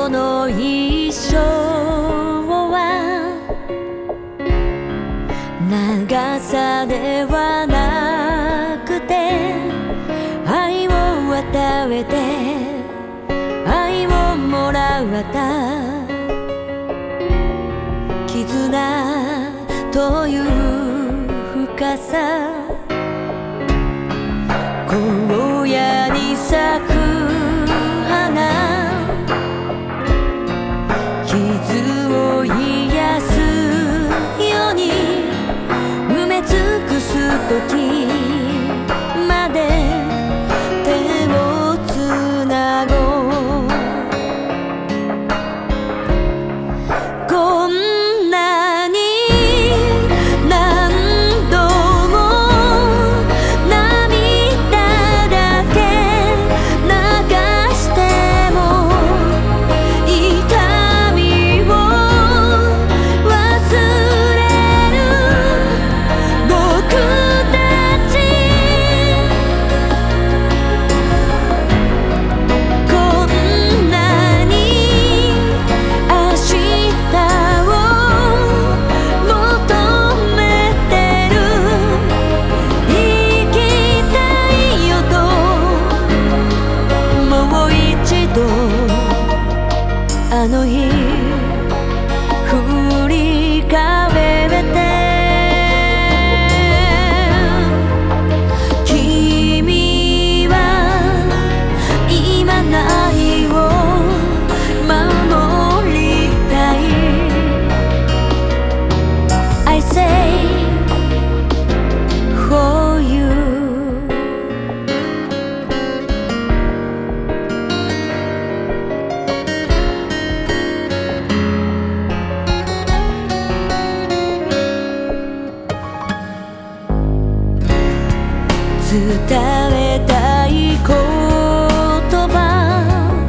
この一生は長さではなくて、愛を与えて愛をもらった絆という深さ、荒野に咲く花、傷を癒すように埋め尽くす時まで手をつなごう。こんなに何度も涙だけ流しても痛みを忘れる僕たち。こんなに明日を求めてる、生きたいよともう一度あの日振り返って君は今何を守りたい。 I say for you。 伝えたい言葉、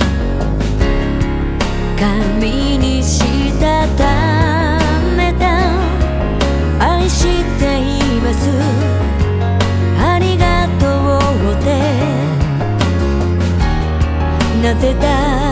紙にしたためた。愛しています、ありがとうって。なぜだ